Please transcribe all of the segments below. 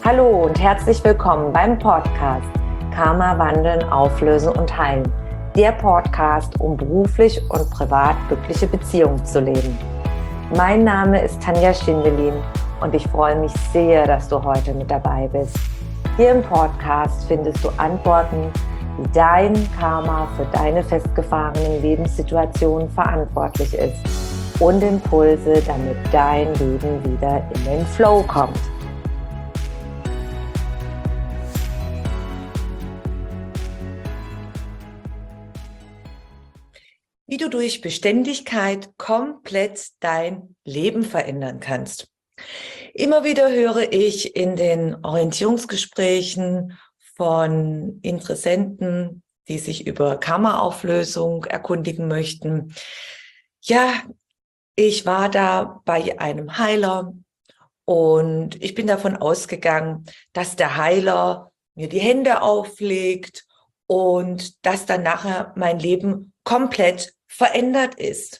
Hallo und herzlich willkommen beim Podcast Karma wandeln, auflösen und heilen. Der Podcast, um beruflich und privat glückliche Beziehungen zu leben. Mein Name ist Tanja Schindelin und ich freue mich sehr, dass du heute mit dabei bist. Hier im Podcast findest du Antworten, wie dein Karma für deine festgefahrenen Lebenssituationen verantwortlich ist und Impulse, damit dein Leben wieder in den Flow kommt. Wie du durch Beständigkeit komplett dein Leben verändern kannst. Immer wieder höre ich in den Orientierungsgesprächen von Interessenten, die sich über Karma-Auflösung erkundigen möchten. Ja, ich war da bei einem Heiler und ich bin davon ausgegangen, dass der Heiler mir die Hände auflegt und dass dann nachher mein Leben komplett verändert ist.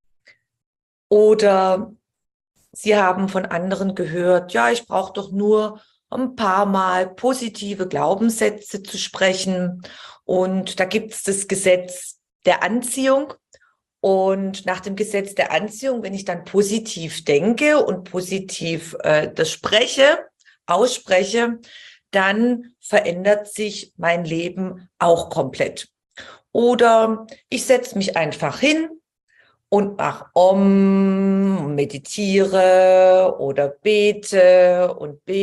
Oder Sie haben von anderen gehört, ja, ich brauche doch nur ein paar Mal positive Glaubenssätze zu sprechen. Und da gibt es das Gesetz der Anziehung. Und nach dem Gesetz der Anziehung, wenn ich dann positiv denke und positiv das ausspreche, dann verändert sich mein Leben auch komplett. Oder ich setze mich einfach hin und mache meditiere oder bete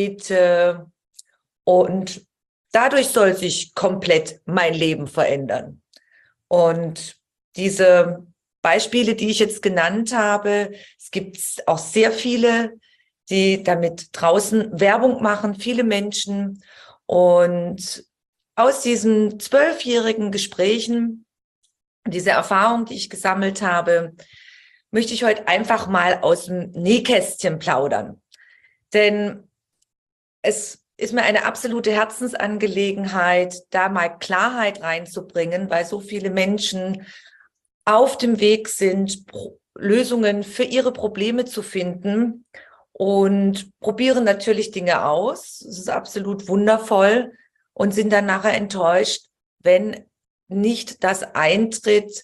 und dadurch soll sich komplett mein Leben verändern. Und diese Beispiele, die ich jetzt genannt habe, es gibt auch sehr viele, die damit draußen Werbung machen, viele Menschen. Und aus diesen 12-jährigen Gesprächen, diese Erfahrung, die ich gesammelt habe, möchte ich heute einfach mal aus dem Nähkästchen plaudern. Denn es ist mir eine absolute Herzensangelegenheit, da mal Klarheit reinzubringen, weil so viele Menschen auf dem Weg sind, Lösungen für ihre Probleme zu finden und probieren natürlich Dinge aus. Es ist absolut wundervoll und sind dann nachher enttäuscht, wenn nicht das eintritt,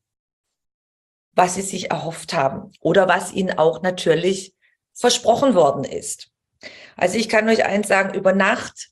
was sie sich erhofft haben oder was ihnen auch natürlich versprochen worden ist. Also ich kann euch eins sagen, über Nacht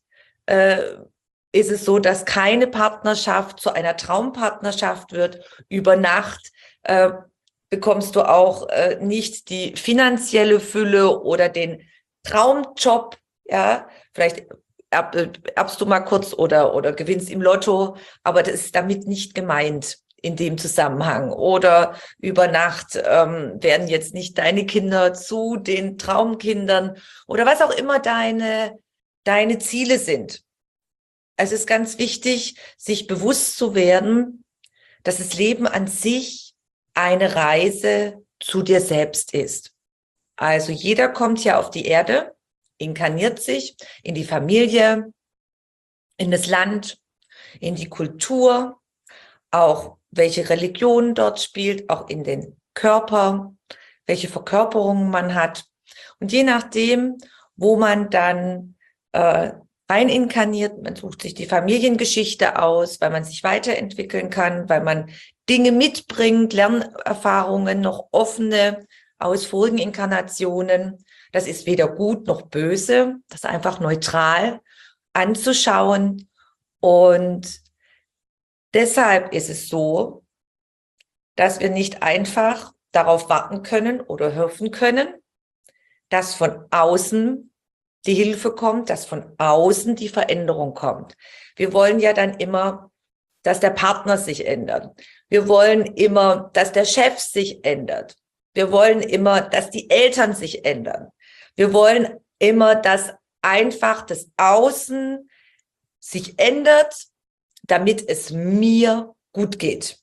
ist es so, dass keine Partnerschaft zu einer Traumpartnerschaft wird. Über Nacht bekommst du auch nicht die finanzielle Fülle oder den Traumjob. Ja, vielleicht erbst du mal kurz oder gewinnst im Lotto, aber das ist damit nicht gemeint in dem Zusammenhang. Oder über Nacht werden jetzt nicht deine Kinder zu den Traumkindern oder was auch immer deine Ziele sind. Es ist ganz wichtig, sich bewusst zu werden, dass das Leben an sich eine Reise zu dir selbst ist. Also jeder kommt ja auf die Erde, inkarniert sich in die Familie, in das Land, in die Kultur, auch welche Religion dort spielt, auch in den Körper, welche Verkörperungen man hat. Und je nachdem, wo man dann rein inkarniert, man sucht sich die Familiengeschichte aus, weil man sich weiterentwickeln kann, weil man Dinge mitbringt, Lernerfahrungen, noch offene aus vorigen Inkarnationen. Das ist weder gut noch böse, das ist einfach neutral anzuschauen. Und deshalb ist es so, dass wir nicht einfach darauf warten können oder hoffen können, dass von außen die Hilfe kommt, dass von außen die Veränderung kommt. Wir wollen ja dann immer, dass der Partner sich ändert. Wir wollen immer, dass der Chef sich ändert. Wir wollen immer, dass die Eltern sich ändern. Wir wollen immer, dass einfach das Außen sich ändert, damit es mir gut geht.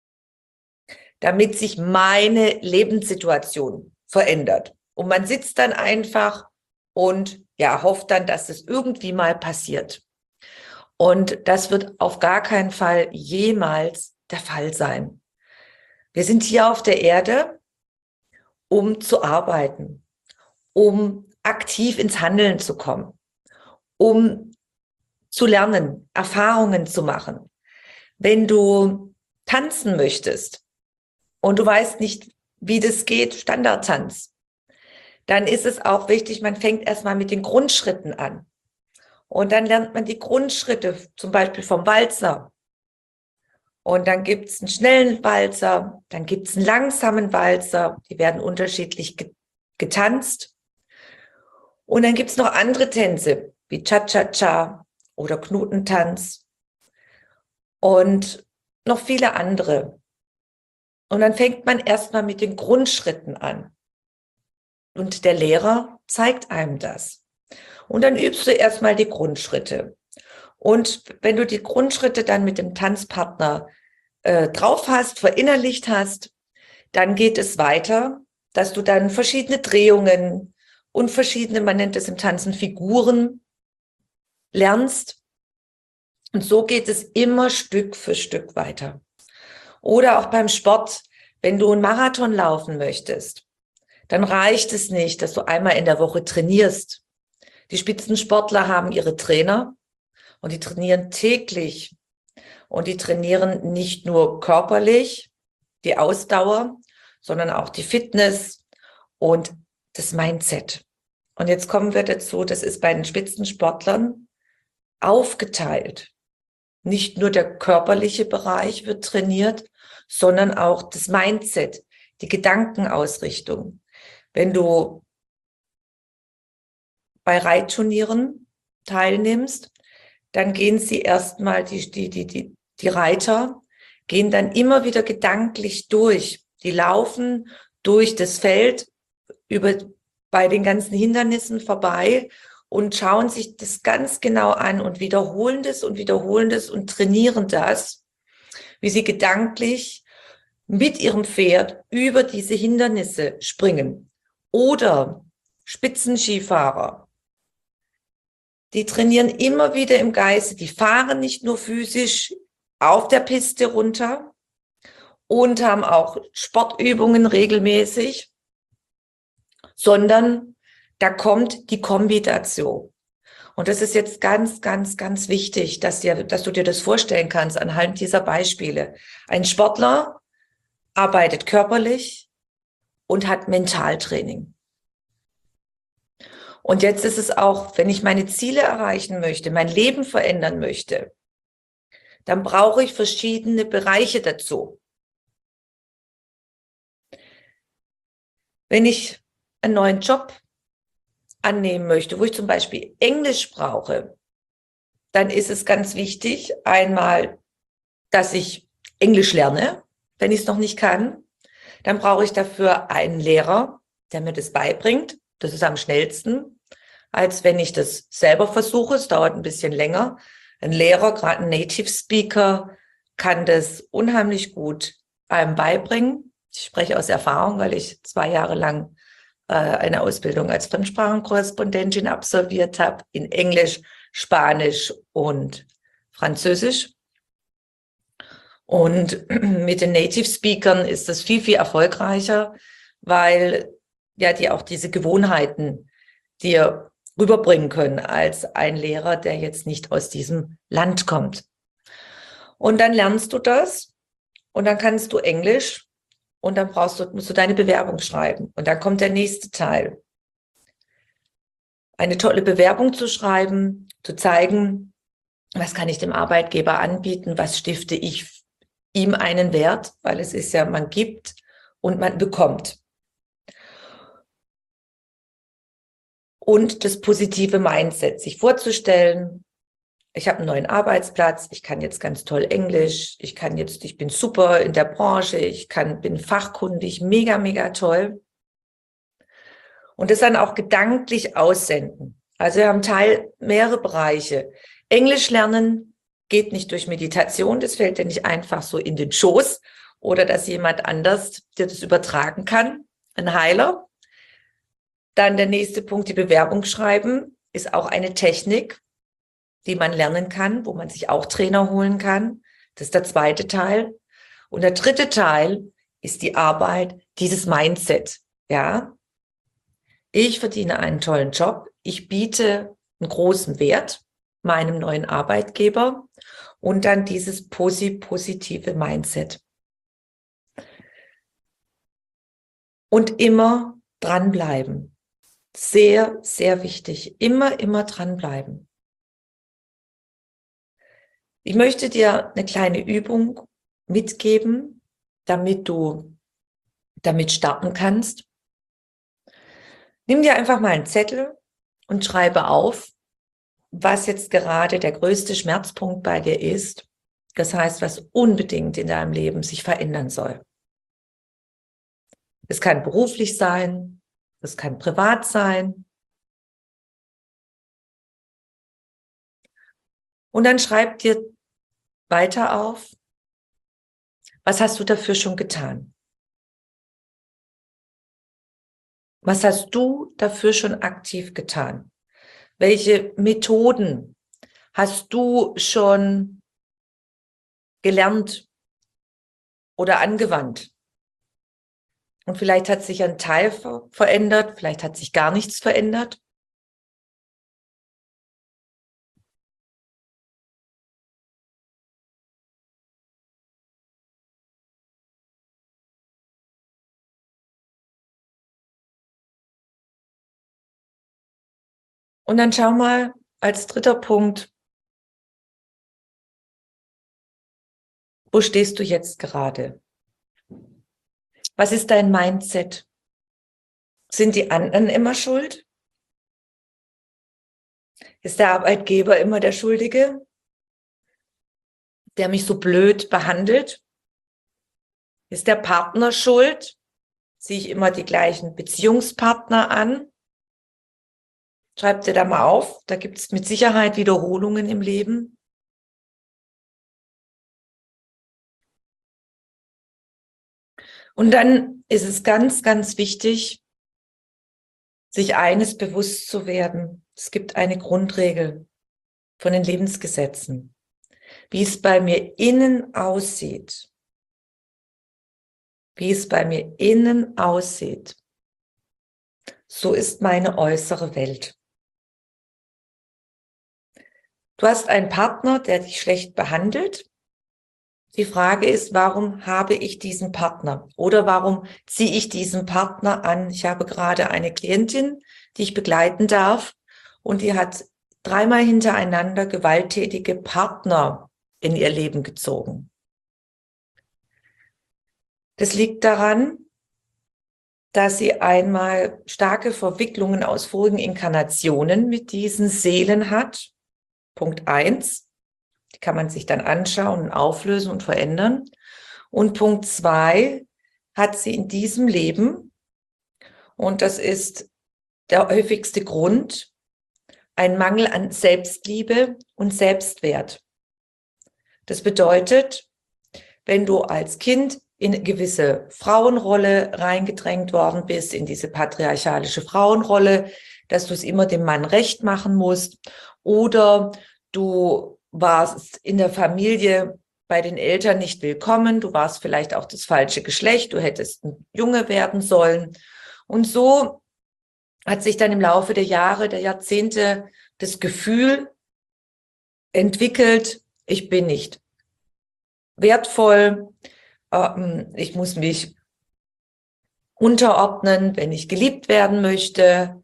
Damit sich meine Lebenssituation verändert. Und man sitzt dann einfach und ja, hofft dann, dass es irgendwie mal passiert. Und das wird auf gar keinen Fall jemals der Fall sein. Wir sind hier auf der Erde, um zu arbeiten, um aktiv ins Handeln zu kommen, um zu lernen, Erfahrungen zu machen. Wenn du tanzen möchtest und du weißt nicht, wie das geht, Standardtanz, dann ist es auch wichtig, man fängt erstmal mit den Grundschritten an. Und dann lernt man die Grundschritte, zum Beispiel vom Walzer. Und dann gibt es einen schnellen Walzer, dann gibt es einen langsamen Walzer, die werden unterschiedlich getanzt. Und dann gibt es noch andere Tänze, wie Cha-Cha-Cha oder Knutentanz und noch viele andere. Und dann fängt man erstmal mit den Grundschritten an. Und der Lehrer zeigt einem das. Und dann übst du erstmal die Grundschritte. Und wenn du die Grundschritte dann mit dem Tanzpartner drauf hast, verinnerlicht hast, dann geht es weiter, dass du dann verschiedene Drehungen und verschiedene, man nennt es im Tanzen Figuren, lernst. Und so geht es immer Stück für Stück weiter. Oder auch beim Sport, wenn du einen Marathon laufen möchtest, dann reicht es nicht, dass du einmal in der Woche trainierst. Die Spitzensportler haben ihre Trainer und die trainieren täglich. Und die trainieren nicht nur körperlich die Ausdauer, sondern auch die Fitness und das Mindset. Und jetzt kommen wir dazu, das ist bei den Spitzensportlern aufgeteilt. Nicht nur der körperliche Bereich wird trainiert, sondern auch das Mindset, die Gedankenausrichtung. Wenn du bei Reitturnieren teilnimmst, dann gehen sie erstmal, die Reiter gehen dann immer wieder gedanklich durch. Die laufen durch das Feld bei den ganzen Hindernissen vorbei und schauen sich das ganz genau an und wiederholen das und trainieren das, wie sie gedanklich mit ihrem Pferd über diese Hindernisse springen. Oder Spitzenskifahrer, die trainieren immer wieder im Geiste, die fahren nicht nur physisch auf der Piste runter und haben auch Sportübungen regelmäßig, sondern da kommt die Kombi dazu. Und das ist jetzt ganz, ganz, ganz wichtig, dass du dir das vorstellen kannst anhand dieser Beispiele. Ein Sportler arbeitet körperlich und hat Mentaltraining. Und jetzt ist es auch, wenn ich meine Ziele erreichen möchte, mein Leben verändern möchte, dann brauche ich verschiedene Bereiche dazu. Wenn ich einen neuen Job annehmen möchte, wo ich zum Beispiel Englisch brauche, dann ist es ganz wichtig, einmal, dass ich Englisch lerne, wenn ich es noch nicht kann. Dann brauche ich dafür einen Lehrer, der mir das beibringt. Das ist am schnellsten, als wenn ich das selber versuche. Es dauert ein bisschen länger. Ein Lehrer, gerade ein Native Speaker, kann das unheimlich gut einem beibringen. Ich spreche aus Erfahrung, weil ich 2 Jahre lang eine Ausbildung als Fremdsprachenkorrespondentin absolviert habe in Englisch, Spanisch und Französisch. Und mit den Native Speakern ist das viel, viel erfolgreicher, weil ja die auch diese Gewohnheiten dir rüberbringen können als ein Lehrer, der jetzt nicht aus diesem Land kommt. Und dann lernst du das und dann kannst du Englisch und dann musst du deine Bewerbung schreiben. Und dann kommt der nächste Teil. Eine tolle Bewerbung zu schreiben, zu zeigen, was kann ich dem Arbeitgeber anbieten, was stifte ich ihm einen Wert, weil es ist ja, man gibt und man bekommt. Und das positive Mindset, sich vorzustellen, ich habe einen neuen Arbeitsplatz, ich kann jetzt ganz toll Englisch, ich bin super in der Branche, bin fachkundig, mega, mega toll. Und das dann auch gedanklich aussenden. Also wir haben mehrere Bereiche. Englisch lernen geht nicht durch Meditation, das fällt dir nicht einfach so in den Schoß oder dass jemand anders dir das übertragen kann, ein Heiler. Dann der nächste Punkt, die Bewerbung schreiben, ist auch eine Technik, die man lernen kann, wo man sich auch Trainer holen kann. Das ist der zweite Teil. Und der dritte Teil ist die Arbeit, dieses Mindset. Ja, ich verdiene einen tollen Job. Ich biete einen großen Wert, meinem neuen Arbeitgeber, und dann dieses positive Mindset. Und immer dranbleiben. Sehr, sehr wichtig. Immer dranbleiben. Ich möchte dir eine kleine Übung mitgeben, damit du damit starten kannst. Nimm dir einfach mal einen Zettel und schreibe auf, was jetzt gerade der größte Schmerzpunkt bei dir ist. Das heißt, was unbedingt in deinem Leben sich verändern soll. Es kann beruflich sein, es kann privat sein. Und dann schreib dir weiter auf, was hast du dafür schon getan? Was hast du dafür schon aktiv getan? Welche Methoden hast du schon gelernt oder angewandt? Und vielleicht hat sich ein Teil verändert, vielleicht hat sich gar nichts verändert. Und dann schau mal als dritter Punkt, wo stehst du jetzt gerade? Was ist dein Mindset? Sind die anderen immer schuld? Ist der Arbeitgeber immer der Schuldige, der mich so blöd behandelt? Ist der Partner schuld? Ziehe ich immer die gleichen Beziehungspartner an? Schreib dir da mal auf, da gibt es mit Sicherheit Wiederholungen im Leben. Und dann ist es ganz, ganz wichtig, sich eines bewusst zu werden. Es gibt eine Grundregel von den Lebensgesetzen. Wie es bei mir innen aussieht, wie es bei mir innen aussieht, so ist meine äußere Welt. Du hast einen Partner, der dich schlecht behandelt. Die Frage ist, warum habe ich diesen Partner? Oder warum ziehe ich diesen Partner an? Ich habe gerade eine Klientin, die ich begleiten darf, und die hat 3-mal hintereinander gewalttätige Partner in ihr Leben gezogen. Das liegt daran, dass sie einmal starke Verwicklungen aus vorigen Inkarnationen mit diesen Seelen hat. Punkt 1. Die kann man sich dann anschauen und auflösen und verändern. Und Punkt 2 hat sie in diesem Leben, und das ist der häufigste Grund, ein Mangel an Selbstliebe und Selbstwert. Das bedeutet, wenn du als Kind in eine gewisse Frauenrolle reingedrängt worden bist, in diese patriarchalische Frauenrolle, dass du es immer dem Mann recht machen musst, oder du warst in der Familie bei den Eltern nicht willkommen, du warst vielleicht auch das falsche Geschlecht, du hättest ein Junge werden sollen. Und so hat sich dann im Laufe der Jahre, der Jahrzehnte das Gefühl entwickelt, ich bin nicht wertvoll, ich muss mich unterordnen, wenn ich geliebt werden möchte.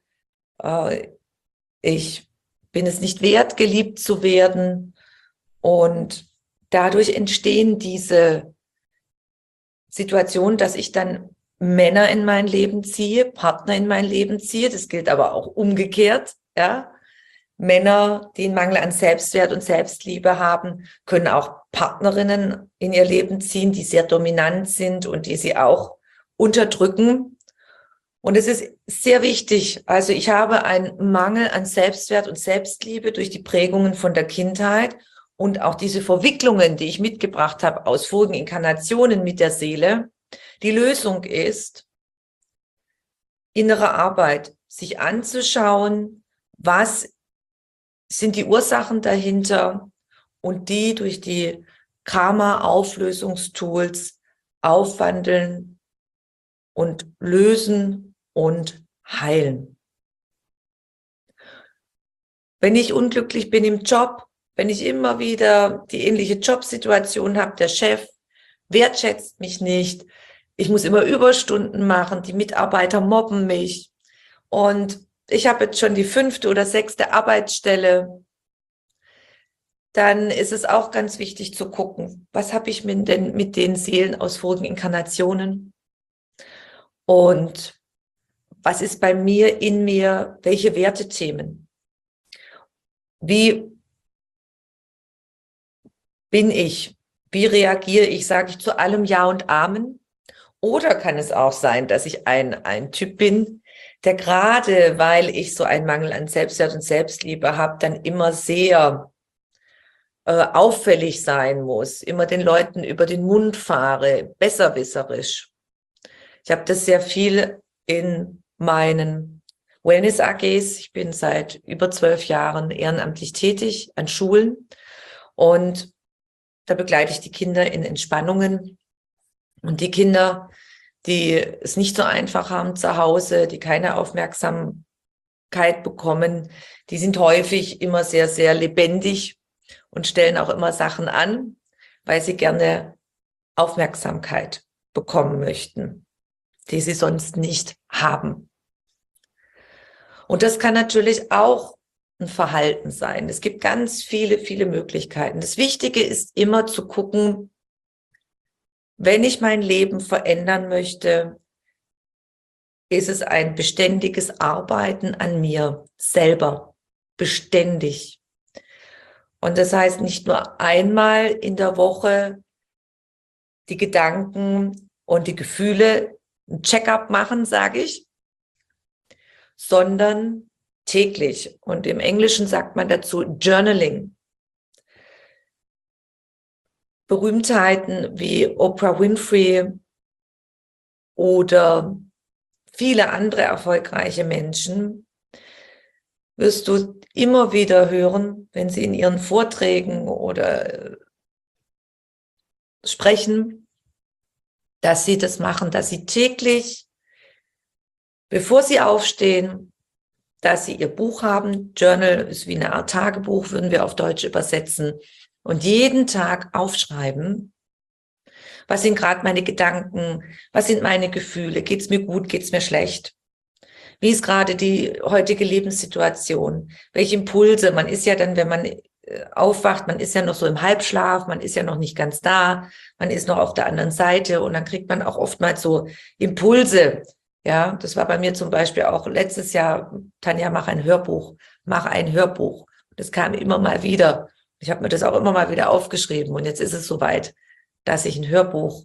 Ich bin es nicht wert, geliebt zu werden. Und dadurch entstehen diese Situationen, dass ich dann Männer in mein Leben ziehe, Partner in mein Leben ziehe. Das gilt aber auch umgekehrt. Ja? Männer, die einen Mangel an Selbstwert und Selbstliebe haben, können auch Partnerinnen in ihr Leben ziehen, die sehr dominant sind und die sie auch unterdrücken. Und es ist sehr wichtig. Also ich habe einen Mangel an Selbstwert und Selbstliebe durch die Prägungen von der Kindheit und auch diese Verwicklungen, die ich mitgebracht habe aus vorigen Inkarnationen mit der Seele. Die Lösung ist innere Arbeit, sich anzuschauen, was sind die Ursachen dahinter, und die durch die Karma-Auflösungstools aufwandeln und lösen und heilen. Wenn ich unglücklich bin im Job, wenn ich immer wieder die ähnliche Jobsituation habe, der Chef wertschätzt mich nicht, ich muss immer Überstunden machen, die Mitarbeiter mobben mich und ich habe jetzt schon die 5. oder 6. Arbeitsstelle, dann ist es auch ganz wichtig zu gucken, was habe ich denn mit den Seelen aus vorigen Inkarnationen und was ist bei mir, in mir, welche Wertethemen? Wie bin ich? Wie reagiere ich? Sage ich zu allem Ja und Amen? Oder kann es auch sein, dass ich ein Typ bin, der gerade, weil ich so einen Mangel an Selbstwert und Selbstliebe habe, dann immer sehr auffällig sein muss, immer den Leuten über den Mund fahre, besserwisserisch. Ich habe das sehr viel in meinen Wellness-AGs. Ich bin seit über 12 Jahren ehrenamtlich tätig an Schulen und da begleite ich die Kinder in Entspannungen. Und die Kinder, die es nicht so einfach haben zu Hause, die keine Aufmerksamkeit bekommen, die sind häufig immer sehr, sehr lebendig und stellen auch immer Sachen an, weil sie gerne Aufmerksamkeit bekommen möchten, die sie sonst nicht haben. Und das kann natürlich auch ein Verhalten sein. Es gibt ganz viele, viele Möglichkeiten. Das Wichtige ist immer zu gucken, wenn ich mein Leben verändern möchte, ist es ein beständiges Arbeiten an mir selber, beständig. Und das heißt nicht nur einmal in der Woche die Gedanken und die Gefühle ein Check-up machen, sage ich, sondern täglich. Und im Englischen sagt man dazu Journaling. Berühmtheiten wie Oprah Winfrey oder viele andere erfolgreiche Menschen wirst du immer wieder hören, wenn sie in ihren Vorträgen oder sprechen, dass sie das machen, dass sie täglich, bevor sie aufstehen, dass sie ihr Buch haben. Journal ist wie eine Art Tagebuch, würden wir auf Deutsch übersetzen. Und jeden Tag aufschreiben, was sind gerade meine Gedanken, was sind meine Gefühle, geht es mir gut, geht es mir schlecht? Wie ist gerade die heutige Lebenssituation? Welche Impulse? Man ist ja dann, wenn man aufwacht, man ist ja noch so im Halbschlaf, man ist ja noch nicht ganz da, man ist noch auf der anderen Seite und dann kriegt man auch oftmals so Impulse. Ja, das war bei mir zum Beispiel auch letztes Jahr, Tanja, mach ein Hörbuch, mach ein Hörbuch. Das kam immer mal wieder. Ich habe mir das auch immer mal wieder aufgeschrieben und jetzt ist es soweit, dass ich ein Hörbuch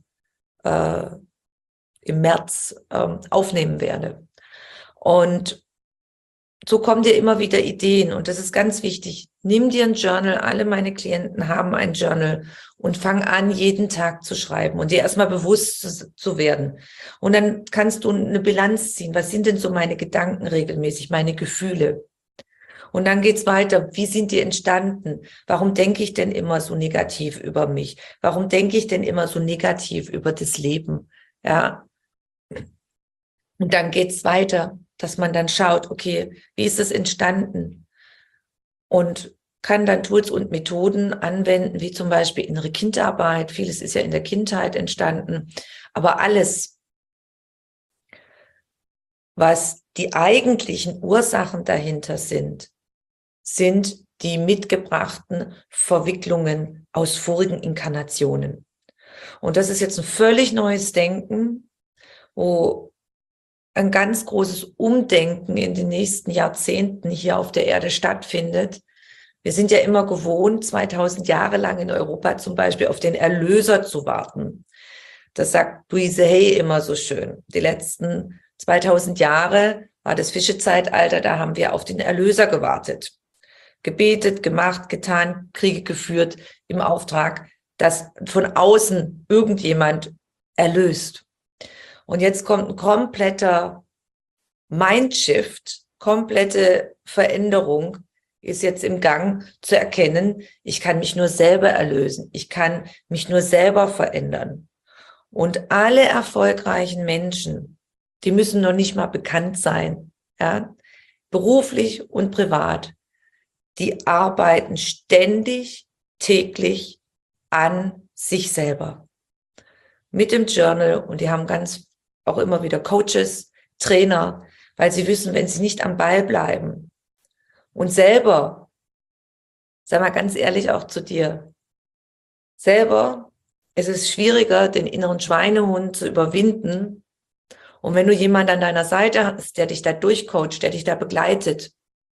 im März aufnehmen werde. Und so kommen dir immer wieder Ideen und das ist ganz wichtig. Nimm dir ein Journal, alle meine Klienten haben ein Journal und fang an, jeden Tag zu schreiben und dir erstmal bewusst zu werden. Und dann kannst du eine Bilanz ziehen. Was sind denn so meine Gedanken regelmäßig, meine Gefühle? Und dann geht's weiter. Wie sind die entstanden? Warum denke ich denn immer so negativ über mich? Warum denke ich denn immer so negativ über das Leben? Ja. Und dann geht's weiter, dass man dann schaut, okay, wie ist es entstanden? Und kann dann Tools und Methoden anwenden, wie zum Beispiel innere Kindarbeit. Vieles ist ja in der Kindheit entstanden. Aber alles, was die eigentlichen Ursachen dahinter sind die mitgebrachten Verwicklungen aus vorigen Inkarnationen. Und das ist jetzt ein völlig neues Denken, wo ein ganz großes Umdenken in den nächsten Jahrzehnten hier auf der Erde stattfindet. Wir sind ja immer gewohnt, 2000 Jahre lang in Europa zum Beispiel auf den Erlöser zu warten. Das sagt Louise Hay immer so schön. Die letzten 2000 Jahre war das Fischezeitalter, da haben wir auf den Erlöser gewartet. Gebetet, gemacht, getan, Kriege geführt im Auftrag, dass von außen irgendjemand erlöst. Und jetzt kommt ein kompletter Mindshift, komplette Veränderung ist jetzt im Gang zu erkennen, ich kann mich nur selber erlösen, ich kann mich nur selber verändern. Und alle erfolgreichen Menschen, die müssen noch nicht mal bekannt sein, ja, beruflich und privat, die arbeiten ständig, täglich an sich selber. Mit dem Journal, und die haben ganz auch immer wieder Coaches, Trainer, weil sie wissen, wenn sie nicht am Ball bleiben und selber, sag mal ganz ehrlich auch zu dir, selber ist es schwieriger, den inneren Schweinehund zu überwinden. Und wenn du jemanden an deiner Seite hast, der dich da durchcoacht, der dich da begleitet,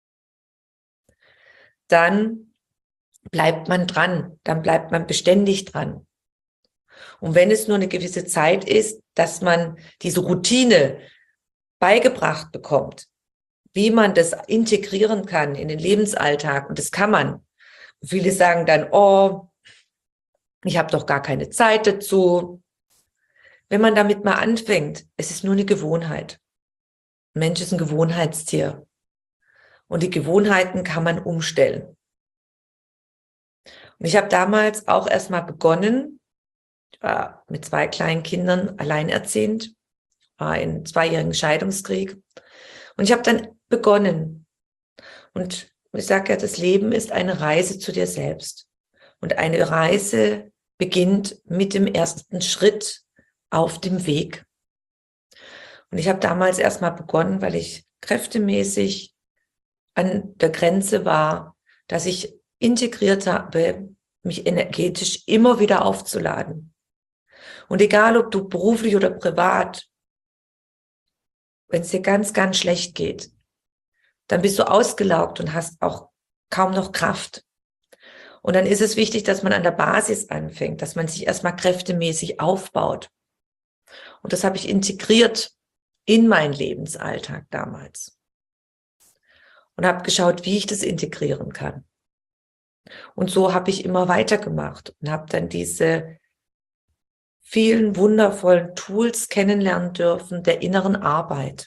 dann bleibt man dran, dann bleibt man beständig dran. Und wenn es nur eine gewisse Zeit ist, dass man diese Routine beigebracht bekommt, wie man das integrieren kann in den Lebensalltag, und das kann man. Viele sagen dann, oh, ich habe doch gar keine Zeit dazu. Wenn man damit mal anfängt, es ist nur eine Gewohnheit. Ein Mensch ist ein Gewohnheitstier. Und die Gewohnheiten kann man umstellen. Und ich habe damals auch erstmal begonnen, ich war mit 2 kleinen Kindern alleinerziehend, war in 2-jährigen Scheidungskrieg. Und ich habe dann begonnen. Und ich sage ja, das Leben ist eine Reise zu dir selbst. Und eine Reise beginnt mit dem ersten Schritt auf dem Weg. Und ich habe damals erstmal begonnen, weil ich kräftemäßig an der Grenze war, dass ich integriert habe, mich energetisch immer wieder aufzuladen. Und egal, ob du beruflich oder privat, wenn es dir ganz, ganz schlecht geht, dann bist du ausgelaugt und hast auch kaum noch Kraft. Und dann ist es wichtig, dass man an der Basis anfängt, dass man sich erstmal kräftemäßig aufbaut. Und das habe ich integriert in meinen Lebensalltag damals. Und habe geschaut, wie ich das integrieren kann. Und so habe ich immer weitergemacht und habe dann diese vielen wundervollen Tools kennenlernen dürfen der inneren Arbeit.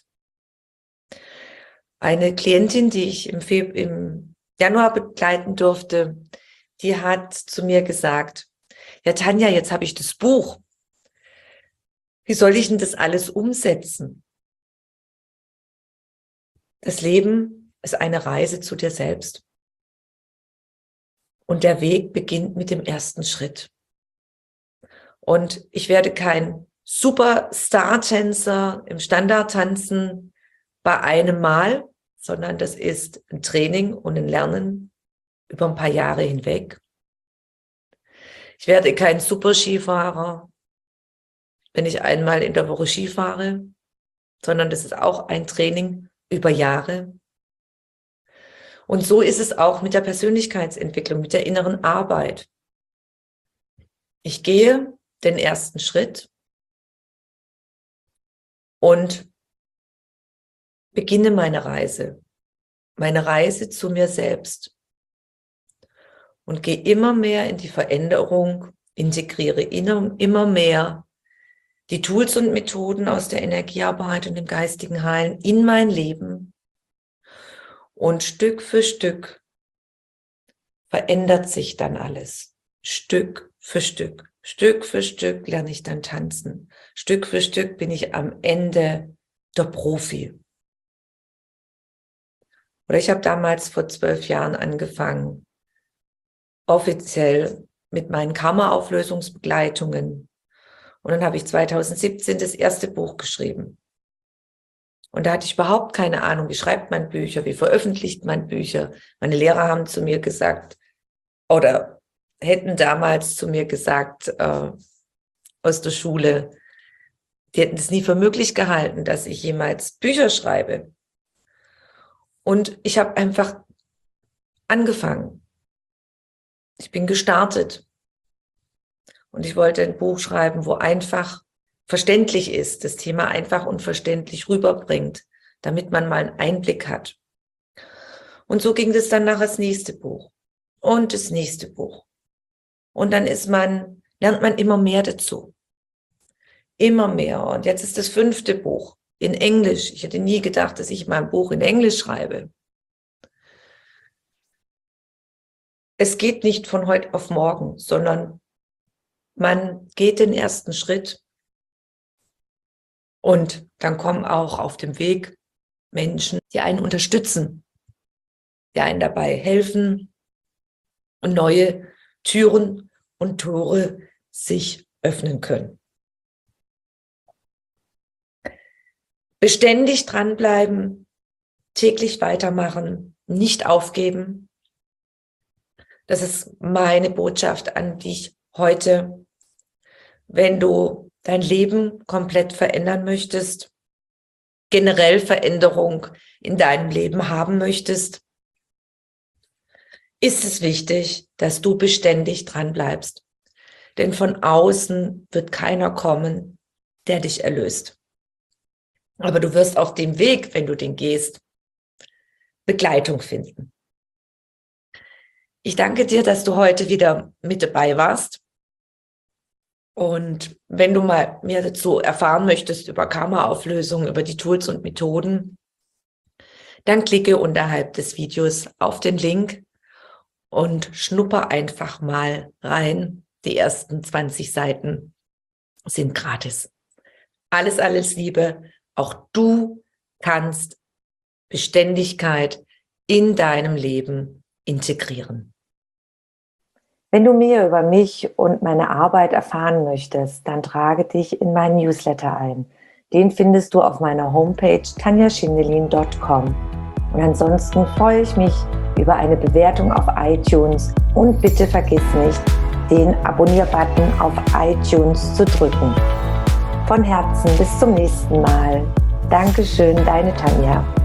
Eine Klientin, die ich im Januar begleiten durfte, die hat zu mir gesagt, ja Tanja, jetzt habe ich das Buch. Wie soll ich denn das alles umsetzen? Das Leben ist eine Reise zu dir selbst. Und der Weg beginnt mit dem ersten Schritt. Und ich werde kein Superstar-Tänzer im Standardtanzen bei einem Mal, sondern das ist ein Training und ein Lernen über ein paar Jahre hinweg. Ich werde kein Super-Skifahrer, wenn ich einmal in der Woche Ski fahre, sondern das ist auch ein Training über Jahre. Und so ist es auch mit der Persönlichkeitsentwicklung, mit der inneren Arbeit. Ich gehe den ersten Schritt und beginne meine Reise zu mir selbst und gehe immer mehr in die Veränderung, integriere immer mehr die Tools und Methoden aus der Energiearbeit und dem geistigen Heilen in mein Leben. Und Stück für Stück verändert sich dann alles. Stück für Stück. Stück für Stück lerne ich dann tanzen. Stück für Stück bin ich am Ende der Profi. Oder ich habe damals vor 12 Jahren angefangen, offiziell mit meinen Karma-Auflösungsbegleitungen. Und dann habe ich 2017 das erste Buch geschrieben. Und da hatte ich überhaupt keine Ahnung, wie schreibt man Bücher, wie veröffentlicht man Bücher. Meine Lehrer haben zu mir gesagt, oder hätten damals zu mir gesagt, aus der Schule, die hätten es nie für möglich gehalten, dass ich jemals Bücher schreibe. Und ich habe einfach angefangen. Ich bin gestartet. Und ich wollte ein Buch schreiben, wo einfach verständlich ist, das Thema einfach und verständlich rüberbringt, damit man mal einen Einblick hat. Und so ging das dann nach das nächste Buch und das nächste Buch. Und dann lernt man immer mehr dazu. Immer mehr. Und jetzt ist das 5. Buch in Englisch. Ich hätte nie gedacht, dass ich mal ein Buch in Englisch schreibe. Es geht nicht von heute auf morgen, sondern man geht den ersten Schritt und dann kommen auch auf dem Weg Menschen, die einen unterstützen. die einen dabei helfen und neue Türen und Tore sich öffnen können. Beständig dranbleiben, täglich weitermachen, nicht aufgeben. Das ist meine Botschaft an dich heute. Wenn du dein Leben komplett verändern möchtest, generell Veränderung in deinem Leben haben möchtest, ist es wichtig, dass du beständig dran bleibst. Denn von außen wird keiner kommen, der dich erlöst. Aber du wirst auf dem Weg, wenn du den gehst, Begleitung finden. Ich danke dir, dass du heute wieder mit dabei warst. Und wenn du mal mehr dazu erfahren möchtest über Karma-Auflösung, über die Tools und Methoden, dann klicke unterhalb des Videos auf den Link und schnupper einfach mal rein. Die ersten 20 Seiten sind gratis. Alles Liebe. Auch du kannst Beständigkeit in deinem Leben integrieren. Wenn du mehr über mich und meine Arbeit erfahren möchtest, dann trage dich in meinen Newsletter ein. Den findest du auf meiner Homepage tanjaschindelin.com. Und ansonsten freue ich mich über eine Bewertung auf iTunes und bitte vergiss nicht, den Abonnier-Button auf iTunes zu drücken. Von Herzen bis zum nächsten Mal. Dankeschön, deine Tanja.